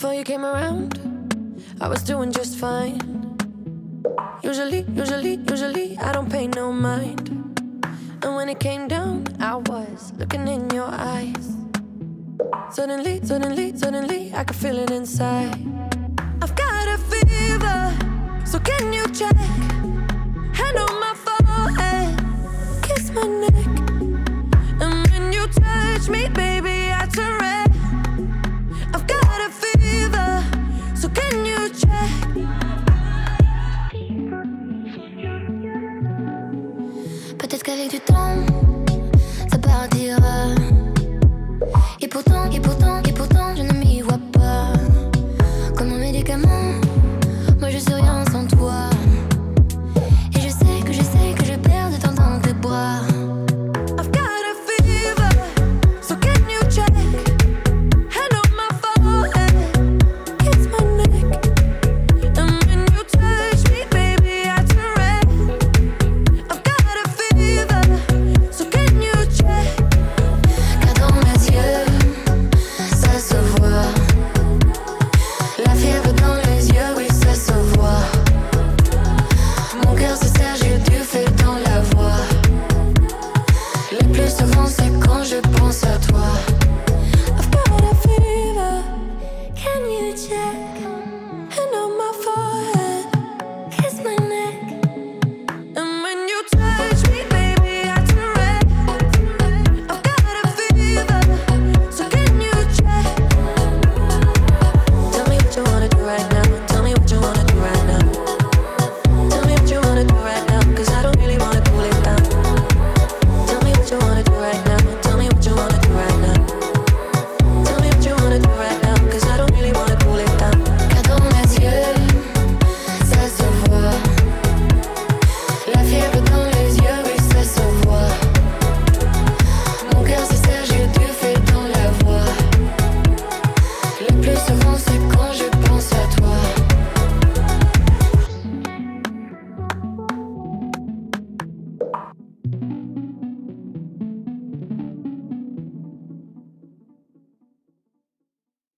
Before you came around, I was doing just fine. Usually, I don't pay no mind. And when it came down, I was looking in your eyes. Suddenly, I could feel it inside. I've got a fever, so can you check? Hand on my forehead, kiss my neck. And when you touch me, baby, I turn red. I've got a fever, so can you check? Peut-être qu'avec du temps, ça partira. Et pourtant